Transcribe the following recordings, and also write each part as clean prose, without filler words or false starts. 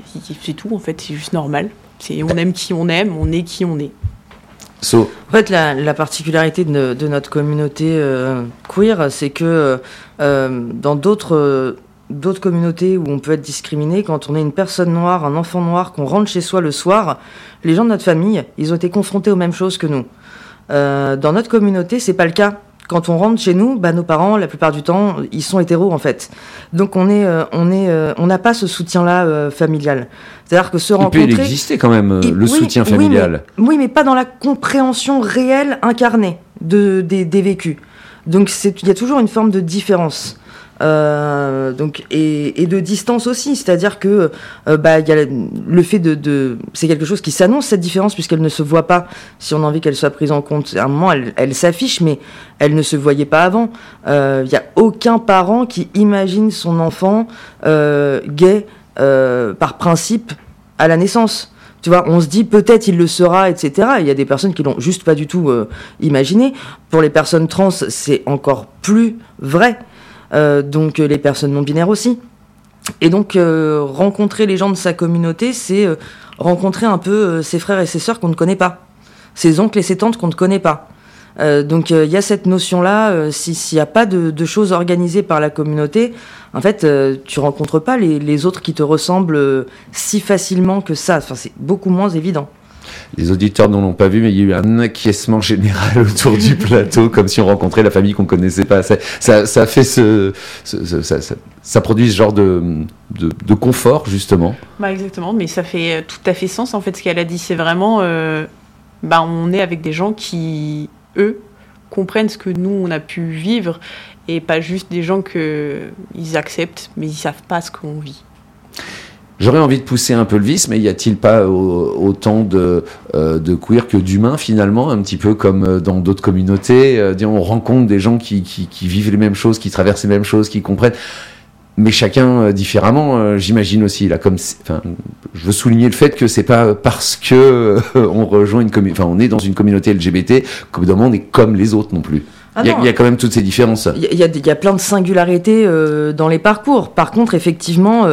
C'est tout, en fait, c'est juste normal. On aime qui on aime, on est qui on est. En fait, la particularité de notre communauté queer, c'est que dans d'autres communautés où on peut être discriminé, quand on est une personne noire, un enfant noir, qu'on rentre chez soi le soir, les gens de notre famille, ils ont été confrontés aux mêmes choses que nous. Dans notre communauté, c'est pas le cas. Quand on rentre chez nous, nos parents, la plupart du temps, ils sont hétéros en fait. Donc on n'a pas ce soutien-là familial. C'est-à-dire que se rencontrer. Il peut exister quand même soutien familial. Oui, mais pas dans la compréhension réelle incarnée des vécus. Donc il y a toujours une forme de différence. Et de distance aussi, c'est-à-dire que y a le fait c'est quelque chose qui s'annonce, cette différence, puisqu'elle ne se voit pas. Si on a envie qu'elle soit prise en compte, à un moment elle s'affiche, mais elle ne se voyait pas avant. Il y a aucun parent qui imagine son enfant gay par principe à la naissance. Tu vois, on se dit peut-être il le sera, etc. Il y a des personnes qui l'ont juste pas du tout imaginé. Pour les personnes trans, c'est encore plus vrai. Donc les personnes non binaires aussi. Et donc rencontrer les gens de sa communauté, c'est rencontrer un peu ses frères et ses sœurs qu'on ne connaît pas, ses oncles et ses tantes qu'on ne connaît pas. Donc il y a cette notion-là, s'il n'y a pas de choses organisées par la communauté, en fait tu rencontres pas les autres qui te ressemblent si facilement que ça. Enfin, c'est beaucoup moins évident. Les auditeurs ne l'ont pas vu, mais il y a eu un acquiescement général autour du plateau, comme si on rencontrait la famille qu'on connaissait pas. Ça fait ça produit ce genre de confort, justement. Exactement, mais ça fait tout à fait sens, en fait, ce qu'elle a dit. C'est vraiment, on est avec des gens qui, eux, comprennent ce que nous, on a pu vivre, et pas juste des gens qu'ils acceptent, mais ils savent pas ce qu'on vit. J'aurais envie de pousser un peu le vice, mais y a-t-il pas autant de queer que d'humains, finalement, un petit peu comme dans d'autres communautés, on rencontre des gens qui vivent les mêmes choses, qui traversent les mêmes choses, qui comprennent, mais chacun différemment, j'imagine aussi. Là, je veux souligner le fait que c'est pas parce que on rejoint on est dans une communauté LGBT qu'au bout d'un moment on est comme les autres non plus. Il y a quand même toutes ces différences. Il y a plein de singularités dans les parcours. Par contre, effectivement,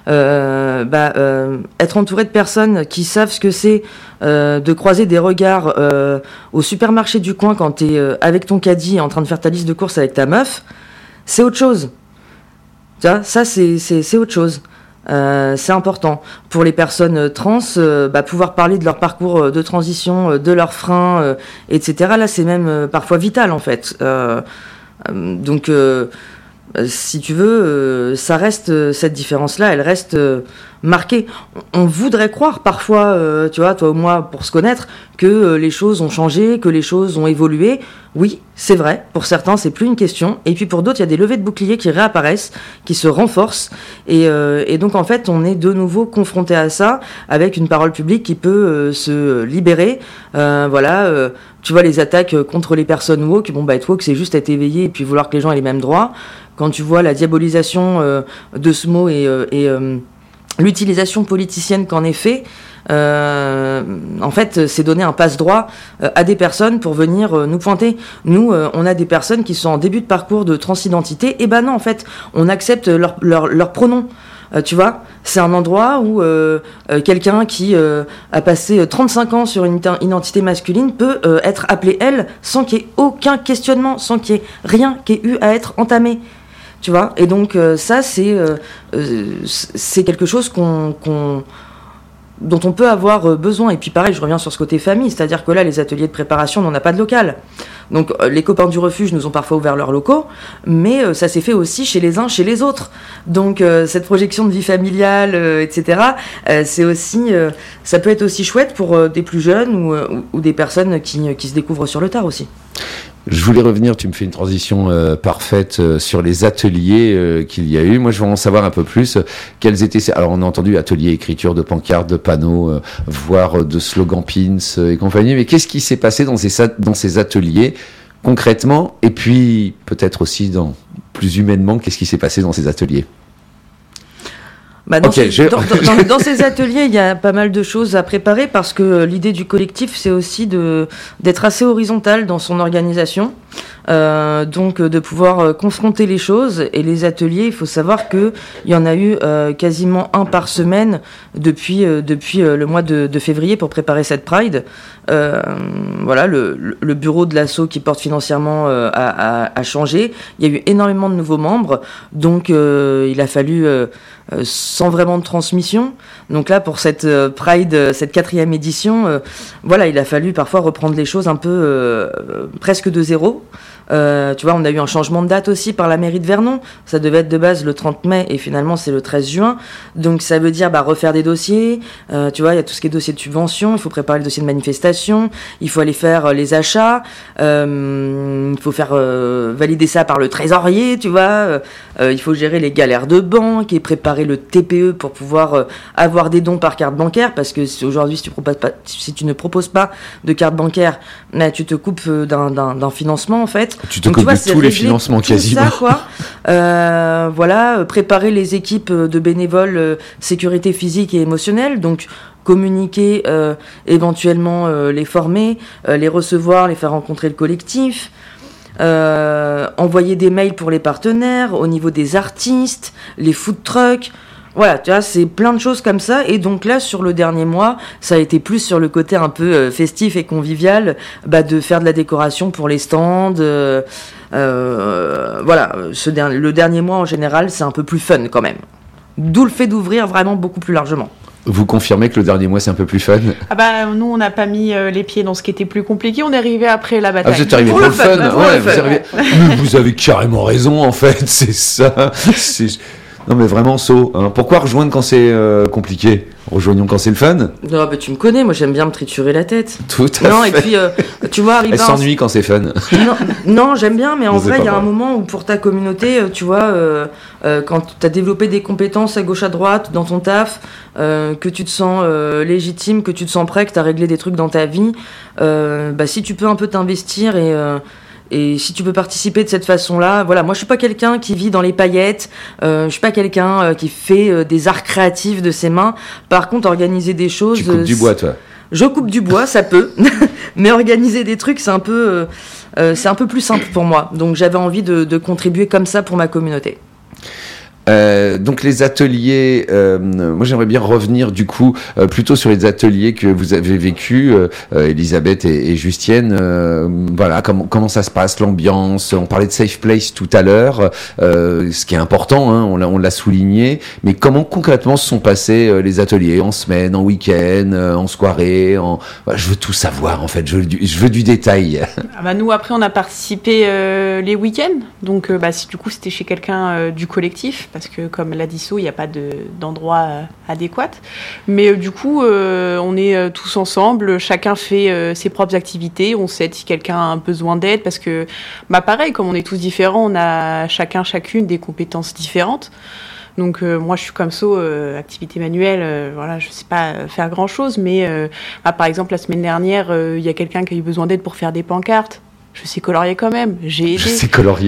être entouré de personnes qui savent ce que c'est de croiser des regards au supermarché du coin quand t'es avec ton caddie en train de faire ta liste de courses avec ta meuf, c'est autre chose. Tu vois, ça, c'est autre chose. C'est important. Pour les personnes trans, pouvoir parler de leur parcours de transition, de leurs freins, etc. Là, c'est même parfois vital, en fait. Donc, si tu veux, ça reste, cette différence-là, elle reste marquée. On voudrait croire parfois, tu vois, toi ou moi, pour se connaître, que les choses ont changé, que les choses ont évolué. Oui, c'est vrai. Pour certains, c'est plus une question. Et puis pour d'autres, il y a des levées de boucliers qui réapparaissent, qui se renforcent. Et donc, en fait, on est de nouveau confronté à ça, avec une parole publique qui peut se libérer. Tu vois, les attaques contre les personnes woke, être woke, c'est juste être éveillé et puis vouloir que les gens aient les mêmes droits. Quand tu vois la diabolisation de ce mot et l'utilisation politicienne qu'en est fait, en fait, c'est donner un passe-droit à des personnes pour venir nous pointer. Nous, on a des personnes qui sont en début de parcours de transidentité. Et non, en fait, on accepte leurs pronoms. Tu vois, c'est un endroit où quelqu'un qui a passé 35 ans sur une identité masculine peut être appelé elle sans qu'il y ait aucun questionnement, sans qu'il y ait rien qui ait eu à être entamé. Tu vois, et donc ça, c'est quelque chose dont on peut avoir besoin. Et puis pareil, je reviens sur ce côté famille, c'est-à-dire que là, les ateliers de préparation, on n'en a pas de local. Donc les copains du refuge nous ont parfois ouvert leurs locaux, mais ça s'est fait aussi chez les uns, chez les autres. Donc cette projection de vie familiale, etc., c'est aussi, ça peut être aussi chouette pour des plus jeunes ou des personnes qui se découvrent sur le tard aussi. Je voulais revenir, tu me fais une transition parfaite sur les ateliers qu'il y a eu. Moi, je veux en savoir un peu plus. Quels étaient Alors, on a entendu ateliers, écriture de pancartes, de panneaux, voire de slogans pins et compagnie. Mais qu'est-ce qui s'est passé dans ces ateliers concrètement? Et puis, peut-être aussi plus humainement, qu'est-ce qui s'est passé dans ces ateliers? Dans ces ateliers, il y a pas mal de choses à préparer parce que l'idée du collectif, c'est aussi d'être assez horizontal dans son organisation. donc de pouvoir confronter les choses. Et les ateliers, il faut savoir que il y en a eu quasiment un par semaine depuis le mois de février pour préparer cette Pride. Voilà, le bureau de l'asso qui porte financièrement a changé. Il y a eu énormément de nouveaux membres, donc il a fallu sans vraiment de transmission. Donc là, pour cette Pride, cette 4e édition, voilà, il a fallu parfois reprendre les choses un peu presque de zéro. Tu vois, on a eu un changement de date aussi par la mairie de Vernon. Ça devait être de base le 30 mai et finalement c'est le 13 juin. Donc ça veut dire refaire des dossiers. Tu vois, il y a tout ce qui est dossier de subvention. Il faut préparer le dossier de manifestation. Il faut aller faire les achats. Il faut faire valider ça par le trésorier, tu vois. Il faut gérer les galères de banque et préparer le TPE pour pouvoir avoir des dons par carte bancaire. Parce que aujourd'hui, si tu ne proposes pas de carte bancaire, tu te coupes d'un financement en fait. Tu te coupes de tous les financements quasiment. Ça, quoi. Voilà, préparer les équipes de bénévoles sécurité physique et émotionnelle, donc communiquer, éventuellement les former, les recevoir, les faire rencontrer le collectif, envoyer des mails pour les partenaires, au niveau des artistes, les food trucks. Voilà, tu vois, c'est plein de choses comme ça. Et donc là, sur le dernier mois, ça a été plus sur le côté un peu festif et convivial, de faire de la décoration pour les stands. Voilà, le dernier mois, en général, c'est un peu plus fun quand même. D'où le fait d'ouvrir vraiment beaucoup plus largement. Vous confirmez que le dernier mois, c'est un peu plus fun? Nous, on n'a pas mis les pieds dans ce qui était plus compliqué. On est arrivé après la bataille. Vous êtes arrivé pour le fun. Vous avez carrément raison, en fait. C'est ça. Non mais vraiment pourquoi rejoindre quand c'est compliqué? Rejoignons quand c'est le fun. Non, tu me connais, moi j'aime bien me triturer la tête. Tout à fait. Non, et puis tu vois, elle s'ennuie quand c'est fun. Non, j'aime bien, mais en vrai, il y a un moment où pour ta communauté, tu vois, quand tu as développé des compétences à gauche à droite dans ton taf, que tu te sens légitime, que tu te sens prêt, que tu as réglé des trucs dans ta vie, si tu peux un peu t'investir et si tu peux participer de cette façon-là, voilà, moi je suis pas quelqu'un qui vit dans les paillettes, je suis pas quelqu'un qui fait des arts créatifs de ses mains. Par contre, organiser des choses... Tu coupes du bois, toi? Je coupe du bois, ça peut, mais organiser des trucs, c'est un peu plus simple pour moi. Donc j'avais envie de contribuer comme ça pour ma communauté. Donc les ateliers, moi j'aimerais bien revenir du coup plutôt sur les ateliers que vous avez vécus, Elisabeth et Justienne. Voilà, comment ça se passe, l'ambiance. On parlait de safe place tout à l'heure, ce qui est important, hein, on l'a souligné. Mais comment concrètement se sont passés les ateliers, en semaine, en week-end, en soirée, je veux tout savoir en fait. Je veux du détail. Nous après on a participé les week-ends, donc du coup c'était chez quelqu'un du collectif. Parce que comme l'a dit So, il n'y a pas d'endroit adéquat. Mais du coup, on est tous ensemble, chacun fait ses propres activités, on s'aide si quelqu'un a besoin d'aide, parce que pareil, comme on est tous différents, on a chacune des compétences différentes. Donc moi je suis comme So, activité manuelle, voilà, je sais pas faire grand chose, mais par exemple la semaine dernière, il y a quelqu'un qui a eu besoin d'aide pour faire des pancartes. Je sais colorier quand même, j'ai aidé. Je sais colorier.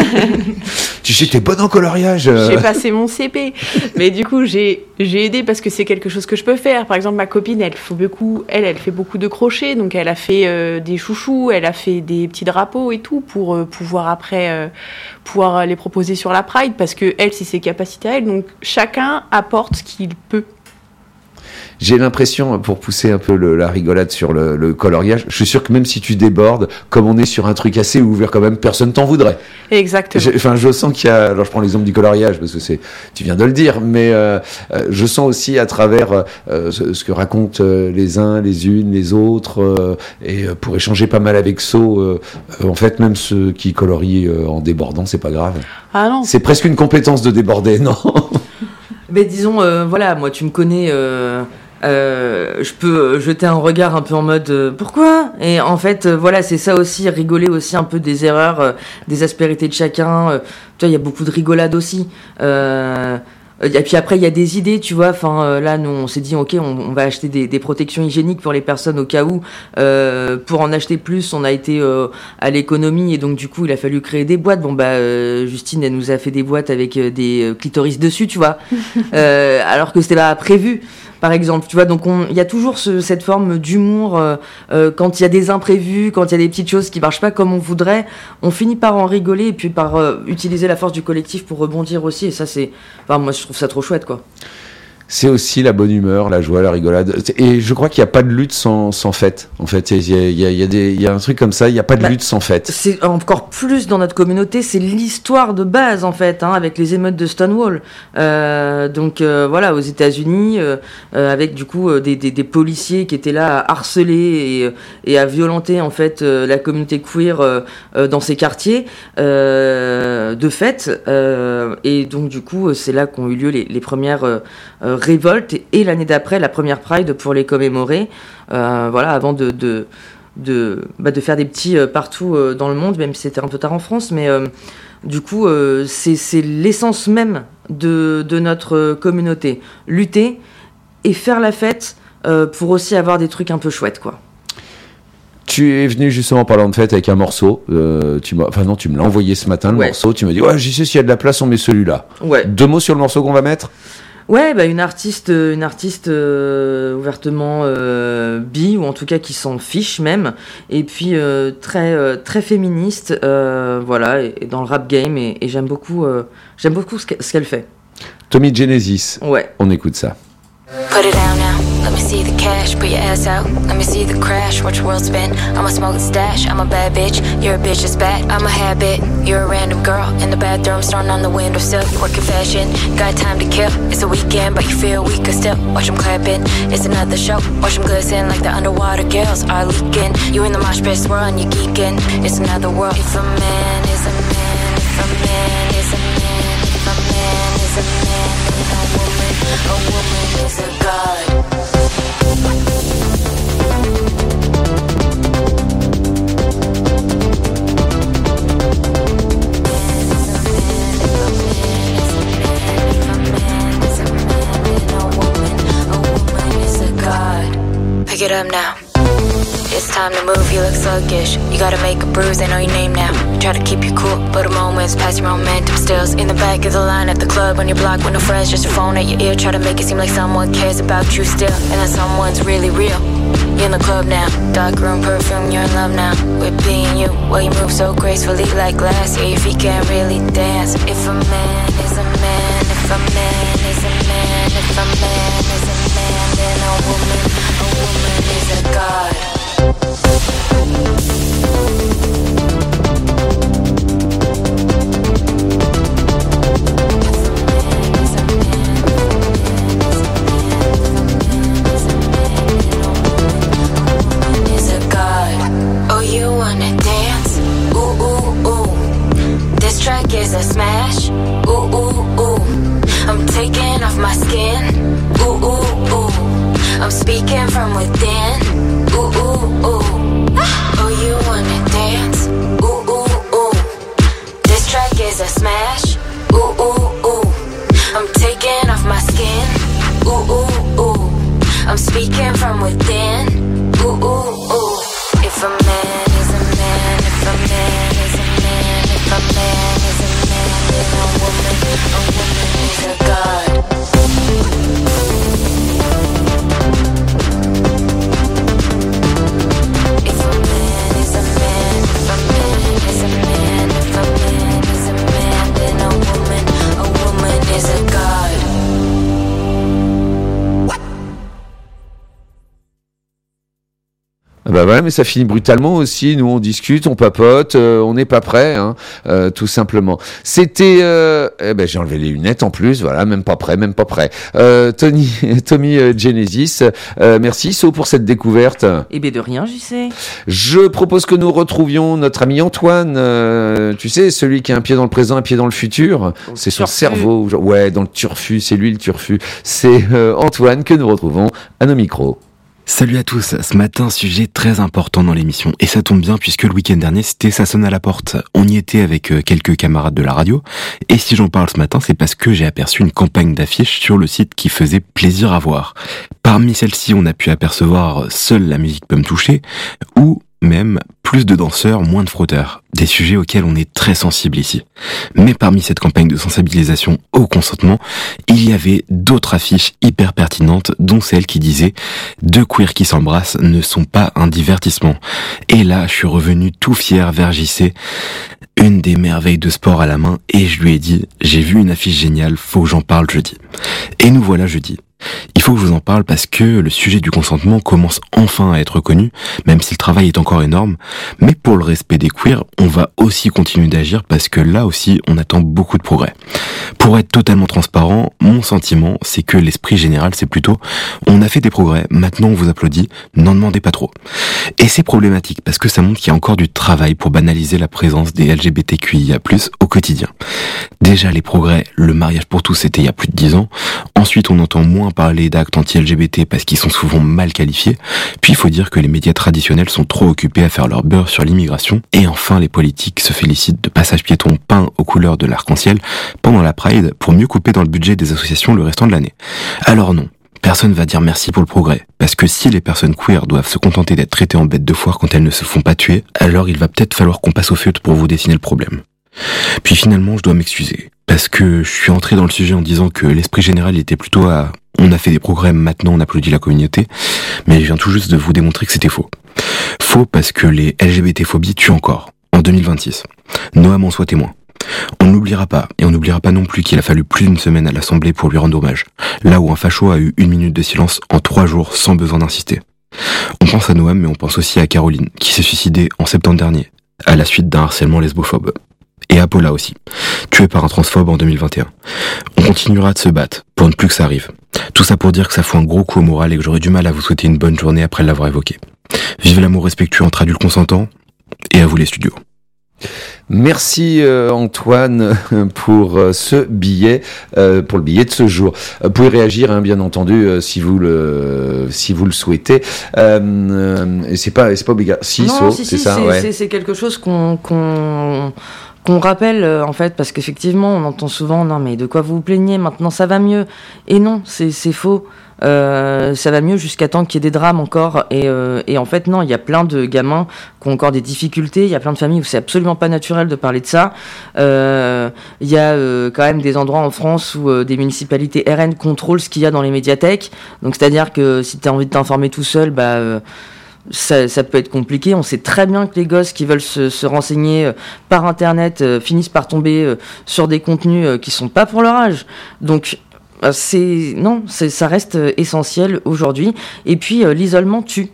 Tu sais, t'es bonne en coloriage. J'ai passé mon CP. Mais du coup, j'ai aidé parce que c'est quelque chose que je peux faire. Par exemple, ma copine, elle fait beaucoup de crochets. Donc, elle a fait des chouchous, elle a fait des petits drapeaux et tout pour pouvoir après pouvoir les proposer sur la Pride. Parce que elle, c'est ses capacités à elle. Donc, chacun apporte ce qu'il peut. J'ai l'impression, pour pousser un peu la rigolade sur le coloriage, je suis sûr que même si tu débordes, comme on est sur un truc assez ouvert quand même, personne t'en voudrait. Exactement. Je sens qu'il y a... Alors je prends l'exemple du coloriage, parce que tu viens de le dire, mais je sens aussi à travers ce que racontent les uns, les unes, les autres, et pour échanger pas mal avec So, en fait, même ceux qui colorient en débordant, c'est pas grave. Ah non. C'est presque une compétence de déborder, non? Mais disons, voilà, moi tu me connais... je peux jeter un regard un peu en mode pourquoi? Et en fait, voilà, c'est ça aussi, rigoler aussi un peu des erreurs, des aspérités de chacun. Tu vois, il y a beaucoup de rigolade aussi. Et puis après, il y a des idées, tu vois. Enfin, là, nous, on s'est dit, ok, on va acheter des protections hygiéniques pour les personnes au cas où. Pour en acheter plus, on a été à l'économie et donc du coup, il a fallu créer des boîtes. Bon, Justine, elle nous a fait des boîtes avec des clitoris dessus, tu vois. Alors que c'était pas prévu. par exemple. Tu vois, donc il y a toujours cette forme d'humour quand il y a des imprévus, quand il y a des petites choses qui marchent pas comme on voudrait, on finit par en rigoler et puis par utiliser la force du collectif pour rebondir aussi. Et ça, moi, je trouve ça trop chouette, quoi. C'est aussi la bonne humeur, la joie, la rigolade. Et je crois qu'il n'y a pas de lutte sans fête. En fait, il y a un truc comme ça, il n'y a pas de lutte sans fête. C'est encore plus dans notre communauté, c'est l'histoire de base, en fait, avec les émeutes de Stonewall. Donc voilà, aux États-Unis, avec du coup des policiers qui étaient là à harceler et à violenter, en fait, la communauté queer dans ces quartiers de fête. Et donc, du coup, c'est là qu'ont eu lieu les premières révolte et l'année d'après la première Pride pour les commémorer, avant de faire des petits partout dans le monde, même si c'était un peu tard en France, mais du coup c'est l'essence même de notre communauté, lutter et faire la fête pour aussi avoir des trucs un peu chouettes, quoi. Tu es venu justement en parlant de fête avec un morceau. Tu me l'as envoyé ce matin, le morceau. Tu m'as dit, j'y sais, s'il y a de la place, on met celui-là. Ouais. 2 mots sur le morceau qu'on va mettre. Ouais, une artiste ouvertement bi, ou en tout cas qui s'en fiche même, et puis très féministe, et dans le rap game, et j'aime beaucoup ce qu'elle fait. Tommy Genesis. Ouais. On écoute ça. Put it down now, let me see the cash, put your ass out, let me see the crash, watch your world spin, I'm a smoke stash, I'm a bad bitch, you're a bitch that's bad, I'm a habit, you're a random girl, in the bathroom, starting on the windowsill, you work in fashion, got time to kill, it's a weekend, but you feel weaker still, watch them clapping, it's another show, watch them glisten like the underwater girls are leaking, you in the mosh pit swirling, you geeking, it's another world, if a man is a man, if a man is a man, if a man is a man, then a woman is a god. Pick it up now. It's time to move, you look sluggish. You gotta make a bruise, they know your name now. Try to keep you cool, but a moment's past your momentum stills. In the back of the line at the club, on your block with no friends, just your phone at your ear. Try to make it seem like someone cares about you still, and that someone's really real. You're in the club now, dark room perfume, you're in love now with being you. Well, you move so gracefully like glass, yeah, your feet can't really dance. If a man is a man, if a man is a man, if a man is a man, then a woman is a god. Track is a smash, ooh, ooh, ooh. I'm taking off my skin, ooh, ooh, ooh. I'm speaking from within, ooh, ooh, ooh. Oh, you wanna dance, ooh, ooh, ooh. This track is a smash, ooh, ooh, ooh. I'm taking off my skin, ooh, ooh, ooh. I'm speaking from within, ooh, ooh, ooh. If a man is a man, if a man is a man, if a man is a man, then a woman is a god. If a man is a man, if a man is a man, if a man is a man, then a woman is a god. Bah voilà, mais ça finit brutalement aussi. Nous, on discute, on papote, on n'est pas prêt, tout simplement. C'était, j'ai enlevé les lunettes en plus, voilà, même pas prêt. Tommy Genesis, merci So pour cette découverte. Eh bien de rien, j'y sais. Je propose que nous retrouvions notre ami Antoine, tu sais, celui qui a un pied dans le présent, un pied dans le futur. C'est son cerveau, ouais, dans le turfu, c'est lui le turfu. C'est Antoine que nous retrouvons à nos micros. Salut à tous, ce matin sujet très important dans l'émission, et ça tombe bien puisque le week-end dernier c'était Ça sonne à la porte. On y était avec quelques camarades de la radio, et si j'en parle ce matin c'est parce que j'ai aperçu une campagne d'affiches sur le site qui faisait plaisir à voir. Parmi celles-ci on a pu apercevoir Seule la musique peut me toucher, ou même plus de danseurs, moins de frotteurs. Des sujets auxquels on est très sensible ici. Mais parmi cette campagne de sensibilisation au consentement, il y avait d'autres affiches hyper pertinentes, dont celle qui disait « Deux queers qui s'embrassent ne sont pas un divertissement ». Et là, je suis revenu tout fier vers JC, une des merveilles de sport à la main, et je lui ai dit « J'ai vu une affiche géniale, faut que j'en parle jeudi ». Et nous voilà jeudi. Il faut que je vous en parle parce que le sujet du consentement commence enfin à être connu, même si le travail est encore énorme. Mais pour le respect des queers, on va aussi continuer d'agir parce que là aussi, on attend beaucoup de progrès. Pour être totalement transparent, mon sentiment, c'est que l'esprit général, c'est plutôt « on a fait des progrès, maintenant on vous applaudit, n'en demandez pas trop ». Et c'est problématique parce que ça montre qu'il y a encore du travail pour banaliser la présence des LGBTQIA+, au quotidien. Déjà, les progrès, le mariage pour tous, c'était il y a plus de 10 ans. Ensuite, on entend moins parler d'actes anti-LGBT parce qu'ils sont souvent mal qualifiés. Puis il faut dire que les médias traditionnels sont trop occupés à faire leur beurre sur l'immigration. Et enfin, les politiques se félicitent de passages piétons peints aux couleurs de l'arc-en-ciel pendant la Pride pour mieux couper dans le budget des associations le restant de l'année. Alors non. Personne va dire merci pour le progrès, parce que si les personnes queer doivent se contenter d'être traitées en bêtes de foire quand elles ne se font pas tuer, alors il va peut-être falloir qu'on passe au feutre pour vous dessiner le problème. Puis finalement, je dois m'excuser, parce que je suis entré dans le sujet en disant que l'esprit général était plutôt à « on a fait des progrès, maintenant on applaudit la communauté », mais je viens tout juste de vous démontrer que c'était faux. Faux parce que les LGBT-phobies tuent encore, en 2026. Noam en soit témoin. On n'oubliera pas, et on n'oubliera pas non plus qu'il a fallu plus d'une semaine à l'Assemblée pour lui rendre hommage, là où un facho a eu 1 minute de silence en 3 jours sans besoin d'insister. On pense à Noam, mais on pense aussi à Caroline, qui s'est suicidée en septembre dernier, à la suite d'un harcèlement lesbophobe. Et à Paula aussi, tuée par un transphobe en 2021. On continuera de se battre, pour ne plus que ça arrive. Tout ça pour dire que ça fout un gros coup au moral et que j'aurais du mal à vous souhaiter une bonne journée après l'avoir évoqué. Vive l'amour respectueux entre adultes consentants, et à vous les studios. Merci Antoine pour ce billet, pour le billet de ce jour. Vous pouvez réagir, bien entendu, si vous le souhaitez. C'est pas obligatoire. C'est ça. C'est quelque chose qu'on rappelle en fait, parce qu'effectivement on entend souvent non mais de quoi vous vous plaignez, maintenant ça va mieux, et non, c'est faux. Ça va mieux jusqu'à temps qu'il y ait des drames encore, et en fait non, il y a plein de gamins qui ont encore des difficultés, il y a plein de familles où c'est absolument pas naturel de parler de ça. Il y a quand même des endroits en France où des municipalités RN contrôlent ce qu'il y a dans les médiathèques, donc c'est à dire que si tu as envie de t'informer tout seul, ça peut être compliqué. On sait très bien que les gosses qui veulent se renseigner par internet finissent par tomber sur des contenus qui sont pas pour leur âge, donc ça reste essentiel aujourd'hui. Et puis l'isolement tue.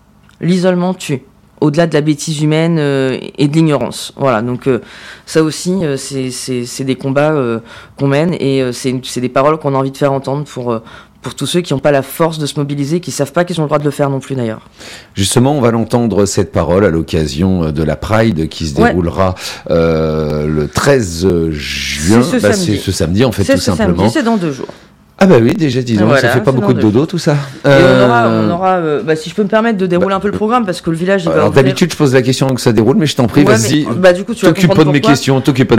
Au-delà de la bêtise humaine et de l'ignorance. Voilà, donc ça aussi, c'est des combats qu'on mène, et c'est des paroles qu'on a envie de faire entendre pour tous ceux qui n'ont pas la force de se mobiliser, qui ne savent pas qu'ils ont le droit de le faire non plus d'ailleurs. Justement, on va l'entendre, cette parole, à l'occasion de la Pride qui se déroulera le 13 juin. C'est ce samedi en fait, tout simplement. Samedi, c'est dans 2 jours. Ah bah oui, déjà, disons, voilà, ça fait pas beaucoup de dodo, tout ça. Et on aura si je peux me permettre de dérouler un peu le programme, parce que le village, il va ouvrir... D'habitude, je pose la question avant que ça déroule, mais je t'en prie, vas-y. Du coup, t'occupe pas de mes questions.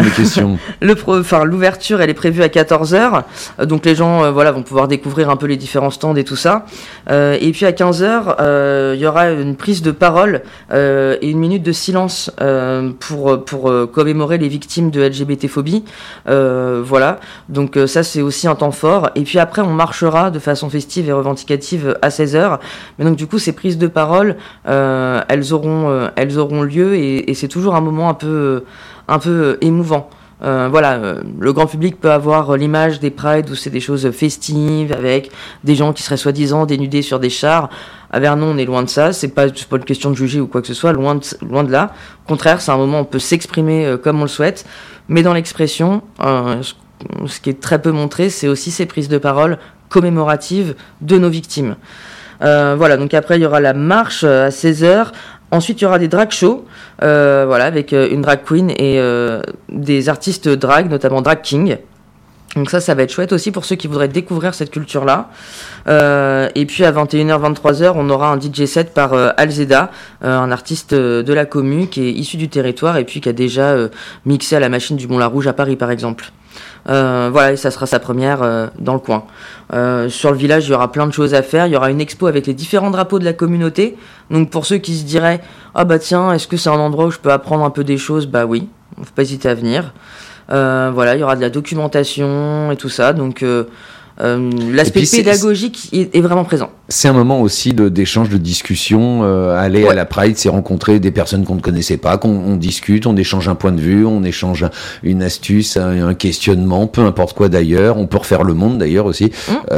L'ouverture, elle est prévue à 14h, donc les gens, vont pouvoir découvrir un peu les différents stands et tout ça. Et puis à 15h, il y aura une prise de parole et 1 minute de silence pour commémorer les victimes de LGBT-phobie. Voilà, donc ça, c'est aussi un temps fort. Et puis après, on marchera de façon festive et revendicative à 16h. Mais donc du coup, ces prises de parole, elles auront lieu, et c'est toujours un moment un peu émouvant. Le grand public peut avoir l'image des prides où c'est des choses festives avec des gens qui seraient soi-disant dénudés sur des chars. À Vernon, on est loin de ça. C'est pas une question de juger ou quoi que ce soit, loin de là. Au contraire, c'est un moment où on peut s'exprimer comme on le souhaite, mais dans l'expression, ce qui est très peu montré, c'est aussi ces prises de parole commémoratives de nos victimes. Donc après, il y aura la marche à 16h. Ensuite, il y aura des drag shows, avec une drag queen et des artistes drag, notamment Drag King. Donc ça va être chouette aussi pour ceux qui voudraient découvrir cette culture-là. Et puis à 21h, 23h, on aura un DJ set par Alzeda, un artiste de la commu qui est issu du territoire et puis qui a déjà mixé à la machine du Mont-la-Rouge à Paris, par exemple. Voilà, et ça sera sa première dans le coin. Sur le village, il y aura plein de choses à faire. Il y aura une expo avec les différents drapeaux de la communauté. Donc pour ceux qui se diraient « Ah bah tiens, est-ce que c'est un endroit où je peux apprendre un peu des choses ?» Bah oui, faut pas hésiter à venir. Voilà, il y aura de la documentation et tout ça. Donc l'aspect pédagogique est vraiment présent. C'est un moment aussi d'échange, de discussion. Aller à la Pride, c'est rencontrer des personnes qu'on ne connaissait pas, qu'on discute, on échange un point de vue, on échange une astuce, un questionnement, peu importe quoi d'ailleurs. On peut refaire le monde d'ailleurs aussi.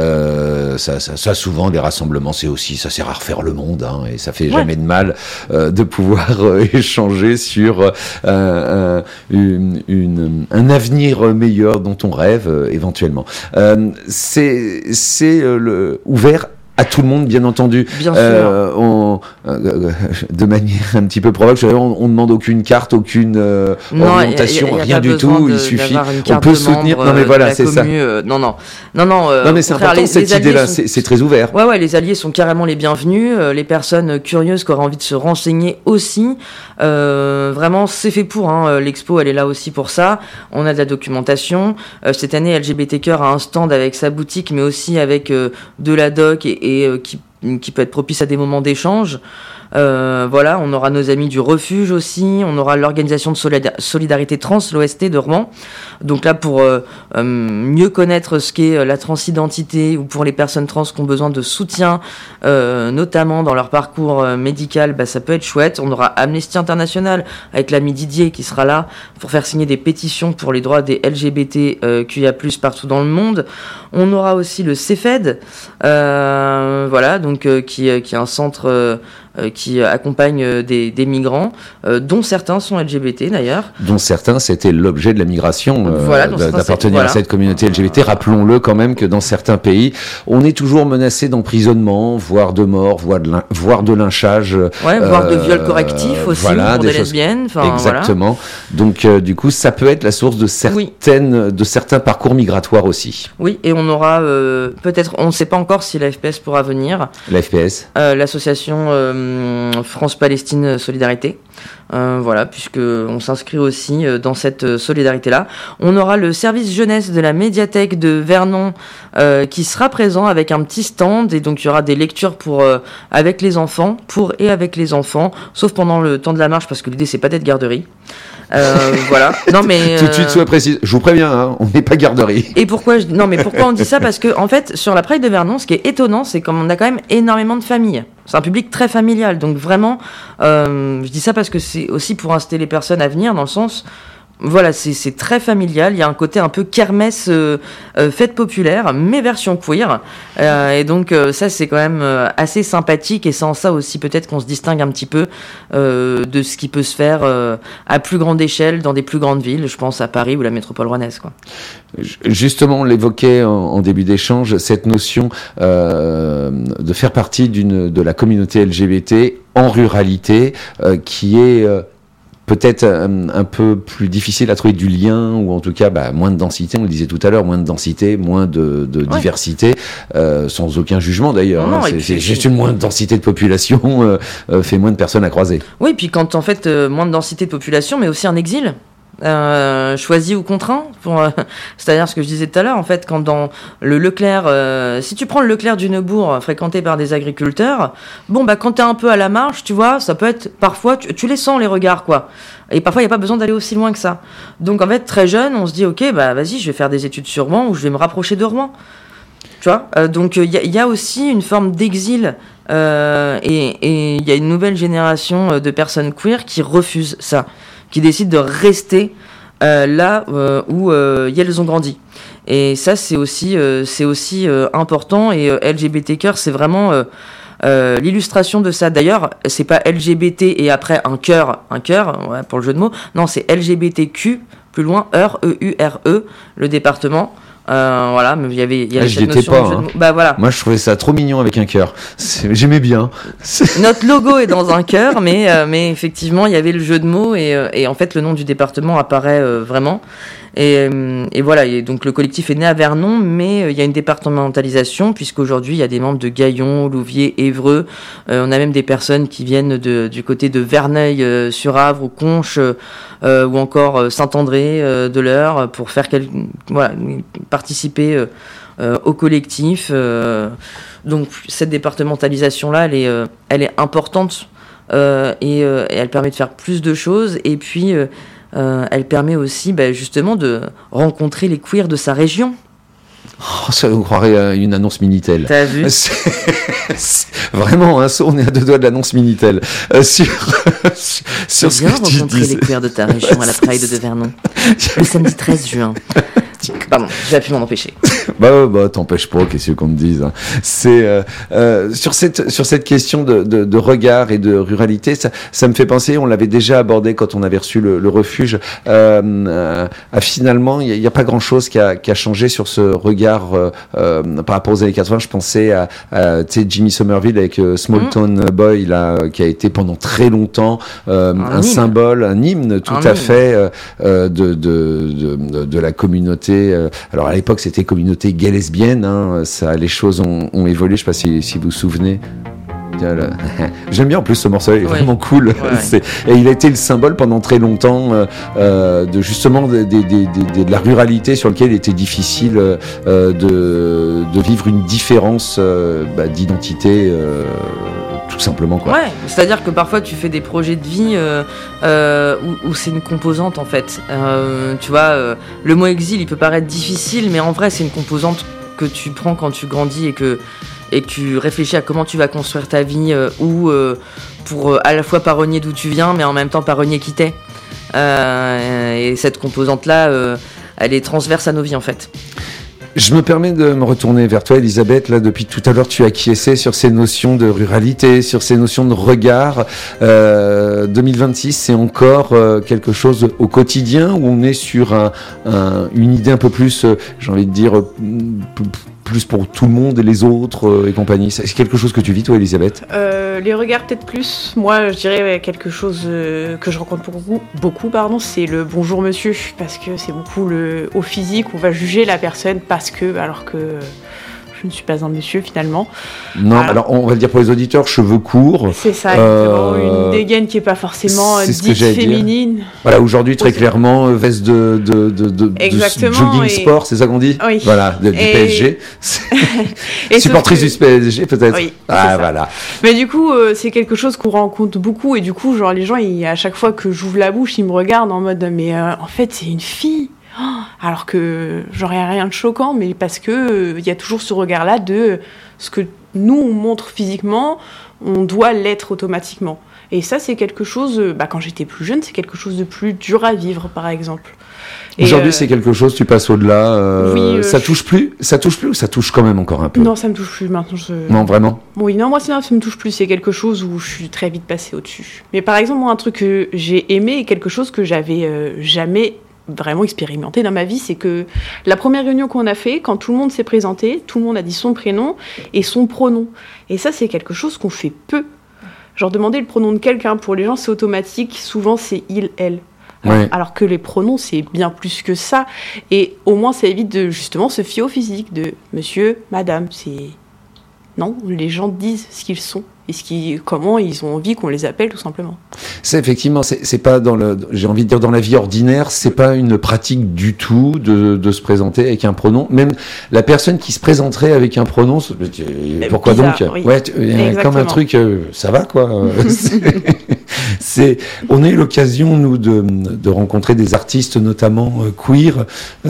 Ça souvent, les rassemblements, c'est aussi, ça sert à refaire le monde, hein, et ça fait jamais de mal de pouvoir échanger sur un avenir meilleur dont on rêve éventuellement. C'est ouvert à tout le monde, bien entendu. Bien sûr. De manière un petit peu provoque, on demande aucune carte, aucune orientation, rien du tout. Il suffit. On peut soutenir. Non mais voilà, c'est ça. Non, mais c'est important cette idée-là. C'est très ouvert. Ouais, les alliés sont carrément les bienvenus. Les personnes curieuses qui auraient envie de se renseigner aussi. Vraiment, c'est fait pour. Hein. L'expo, elle est là aussi pour ça. On a de la documentation. Cette année, LGBT Cœur a un stand avec sa boutique, mais aussi avec de la doc et qui peut être propice à des moments d'échange. Voilà, on aura nos amis du refuge aussi, on aura l'organisation de solidarité trans, l'OST de Rouen. Donc là, pour mieux connaître ce qu'est la transidentité ou pour les personnes trans qui ont besoin de soutien, notamment dans leur parcours médical, bah, ça peut être chouette. On aura Amnesty International avec l'ami Didier qui sera là pour faire signer des pétitions pour les droits des LGBT QIA+, partout dans le monde. On aura aussi le CEFED, voilà, donc qui est un centre qui accompagne des migrants, dont certains sont LGBT d'ailleurs. Dont certains, c'était l'objet de la migration, d'appartenir à cette communauté LGBT. Rappelons-le quand même que dans certains pays, on est toujours menacé d'emprisonnement, voire de mort, voire de lynchage. Voire de viol correctif aussi, voilà, pour des lesbiennes. Exactement. Voilà. Donc du coup, ça peut être la source de certains parcours migratoires aussi. Oui, et on aura peut-être, on ne sait pas encore si la FPS pourra venir. La FPS l'association France-Palestine Solidarité. Voilà, puisque on s'inscrit aussi dans cette solidarité-là. On aura le service jeunesse de la médiathèque de Vernon qui sera présent avec un petit stand, et donc il y aura des lectures avec les enfants, sauf pendant le temps de la marche, parce que l'idée c'est pas d'être garderie. Voilà. Non mais tout de suite sois précise. Je vous préviens, hein, on n'est pas garderie. Et pourquoi on dit ça? Parce que en fait, sur la Pride de Vernon, ce qui est étonnant, c'est qu'on a quand même énormément de familles. C'est un public très familial, donc vraiment, je dis ça parce que c'est aussi pour inciter les personnes à venir, dans le sens, voilà, c'est très familial. Il y a un côté un peu kermesse, fête populaire, mais version queer. Et donc ça, c'est quand même assez sympathique. Et c'est en ça aussi peut-être qu'on se distingue un petit peu de ce qui peut se faire à plus grande échelle dans des plus grandes villes. Je pense à Paris ou la métropole rouennaise, quoi. Justement, on l'évoquait en début d'échange, cette notion de faire partie de la communauté LGBT en ruralité, qui est peut-être un peu plus difficile à trouver du lien, ou en tout cas moins de densité, on le disait tout à l'heure, moins de densité, moins de diversité, sans aucun jugement d'ailleurs. Non, c'est juste une moins de densité de population fait moins de personnes à croiser. Oui, puis quand en fait moins de densité de population, mais aussi un exil. Choisi ou contraint, c'est-à-dire ce que je disais tout à l'heure, en fait, quand dans le Leclerc, si tu prends le Leclerc du Neubourg fréquenté par des agriculteurs, quand t'es un peu à la marge, tu vois, ça peut être parfois, tu les sens les regards, quoi. Et parfois il n'y a pas besoin d'aller aussi loin que ça. Donc en fait, très jeune, on se dit ok, vas-y, je vais faire des études sur Rouen ou je vais me rapprocher de Rouen. Tu vois, donc il y a aussi une forme d'exil. Et il y a une nouvelle génération de personnes queer qui refusent ça, qui décident de rester là où elles ont grandi. Et ça, c'est aussi important. Et LGBT Cœur, c'est vraiment l'illustration de ça. D'ailleurs, c'est pas LGBT et après un cœur, ouais, pour le jeu de mots. Non, c'est LGBTQ, plus loin, EURE, le département. Voilà, mais il y avait cette notion de jeu de mots. Voilà. Moi, je trouvais ça trop mignon avec un cœur. J'aimais bien. Notre logo est dans un cœur, mais effectivement, il y avait le jeu de mots et en fait, le nom du département apparaît vraiment. Et voilà, et donc le collectif est né à Vernon, mais il y a une départementalisation, puisqu'aujourd'hui il y a des membres de Gaillon, Louviers, Évreux. On a même des personnes qui viennent du côté de Verneuil-sur-Avre ou Conches, ou encore Saint-André de l'Eure, pour faire participer au collectif. Donc cette départementalisation-là, elle est importante, et elle permet de faire plus de choses. Et puis elle permet aussi justement de rencontrer les queers de sa région. Oh, ça vous croirez à une annonce Minitel. T'as vu ? Vraiment, on est à 2 doigts de l'annonce Minitel. Sur ce bien que tu rencontrer disais. les queers de ta région à la Pride de Vernon. Le samedi 13 juin. Pardon, j'ai pu m'en empêcher. Bah, t'empêches pas, qu'est-ce qu'on te dise. Hein. C'est sur cette question de regard et de ruralité, ça me fait penser. On l'avait déjà abordé quand on avait reçu le refuge. Finalement, il y a pas grand-chose qui a changé sur ce regard par rapport aux années 80. Je pensais à Jimmy Somerville avec Small Town Boy là, qui a été pendant très longtemps un symbole, un hymne tout à fait de la communauté. Alors à l'époque c'était communauté gay lesbienne, hein, les choses ont évolué, je sais pas si vous vous souvenez. J'aime bien en plus ce morceau, il est vraiment cool. Ouais. Et il a été le symbole pendant très longtemps de justement de la ruralité sur laquelle il était difficile de vivre une différence d'identité. Tout simplement quoi. Ouais, c'est-à-dire que parfois tu fais des projets de vie où c'est une composante en fait. Tu vois, le mot exil il peut paraître difficile, mais en vrai c'est une composante que tu prends quand tu grandis et que tu réfléchis à comment tu vas construire ta vie pour à la fois pas renier d'où tu viens, mais en même temps pas renier qui t'es. Et cette composante-là, elle est transverse à nos vies en fait. Je me permets de me retourner vers toi, Elisabeth. Là, depuis tout à l'heure, tu as acquiescé sur ces notions de ruralité, sur ces notions de regard. 2026, c'est encore quelque chose au quotidien où on est sur une idée un peu plus, j'ai envie de dire, plus pour tout le monde et les autres et compagnie. C'est quelque chose que tu vis, toi, Elisabeth ? Les regards, peut-être plus. Moi, je dirais quelque chose que je rencontre beaucoup, c'est le bonjour monsieur, parce que c'est beaucoup au physique, on va juger la personne alors que je ne suis pas un monsieur finalement. Non, voilà. Alors on va le dire pour les auditeurs, cheveux courts. C'est ça, exactement. Une dégaine qui n'est pas forcément dite féminine. Dire. Voilà, aujourd'hui très clairement, veste de jogging sport, c'est ça qu'on dit ? Oui. Voilà, du PSG. Supportrice du PSG peut-être ? Oui, voilà. Mais du coup, c'est quelque chose qu'on rencontre beaucoup et du coup, genre les gens, à chaque fois que j'ouvre la bouche, ils me regardent en mode mais en fait c'est une fille. Alors que j'aurais rien de choquant, mais parce que y a toujours ce regard-là de ce que nous on montre physiquement, on doit l'être automatiquement. Et ça, c'est quelque chose, quand j'étais plus jeune, c'est quelque chose de plus dur à vivre, par exemple. Aujourd'hui, c'est quelque chose, tu passes au-delà. Oui, ça touche plus ou ça touche quand même encore un peu ? Non, ça me touche plus maintenant. Non, vraiment ? Oui, non, moi, ça me touche plus. C'est quelque chose où je suis très vite passée au-dessus. Mais par exemple, moi, un truc que j'ai aimé et quelque chose que j'avais jamais vraiment expérimenté dans ma vie, c'est que la première réunion qu'on a fait, quand tout le monde s'est présenté, tout le monde a dit son prénom et son pronom. Et ça, c'est quelque chose qu'on fait peu. Genre, demander le pronom de quelqu'un, pour les gens, c'est automatique. Souvent, c'est il, elle. Alors que les pronoms, c'est bien plus que ça. Et au moins, ça évite de, justement, se fier au phisique de monsieur, madame. Non, les gens disent ce qu'ils sont et comment ils ont envie qu'on les appelle, tout simplement. C'est effectivement, c'est pas j'ai envie de dire dans la vie ordinaire, c'est pas une pratique du tout de se présenter avec un pronom. Même la personne qui se présenterait avec un pronom, pourquoi bizarre, donc ? Oui. Ouais, il y a comme un truc, ça va quoi. On a eu l'occasion nous de rencontrer des artistes, notamment queer.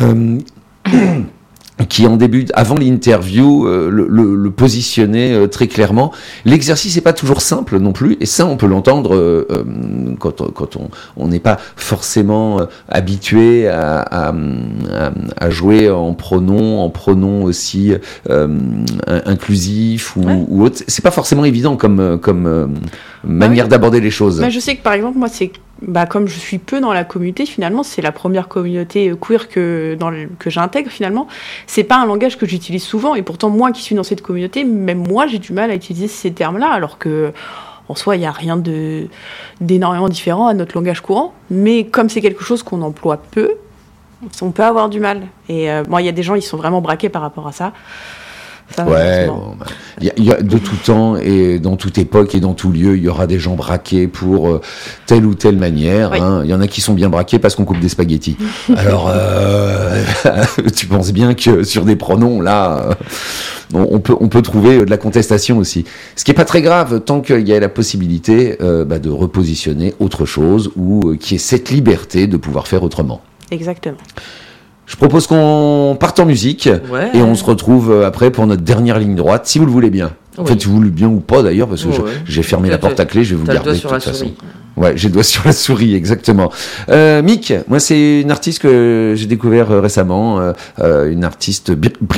Qui avant l'interview le positionnait très clairement. L'exercice n'est pas toujours simple non plus, et ça on peut l'entendre quand on n'est pas forcément habitué à jouer en pronom aussi inclusif ou autre. C'est pas forcément évident comme manière d'aborder les choses. Mais je sais que par exemple moi c'est comme je suis peu dans la communauté, finalement, c'est la première communauté queer que j'intègre, finalement. C'est pas un langage que j'utilise souvent, et pourtant, moi qui suis dans cette communauté, même moi, j'ai du mal à utiliser ces termes-là, alors que, en soi, il n'y a rien d'énormément différent à notre langage courant. Mais comme c'est quelque chose qu'on emploie peu, on peut avoir du mal. Et il y a des gens, ils sont vraiment braqués par rapport à ça. Ça, ouais, il y a de tout temps et dans toute époque et dans tout lieu, il y aura des gens braqués pour telle ou telle manière. Oui. Hein. Il y en a qui sont bien braqués parce qu'on coupe des spaghettis. Alors, tu penses bien que sur des pronoms, là, on peut trouver de la contestation aussi. Ce qui est pas très grave tant qu'il y a la possibilité de repositionner autre chose ou qu'il y ait cette liberté de pouvoir faire autrement. Exactement. Je propose qu'on parte en musique et on se retrouve après pour notre dernière ligne droite, si vous le voulez bien. En fait, si vous le voulez bien ou pas d'ailleurs, parce que j'ai fermé la porte à clé, je vais vous garder de toute façon. Ouais, j'ai le doigt sur la souris, exactement. Mick, moi c'est une artiste que j'ai découvert récemment, une artiste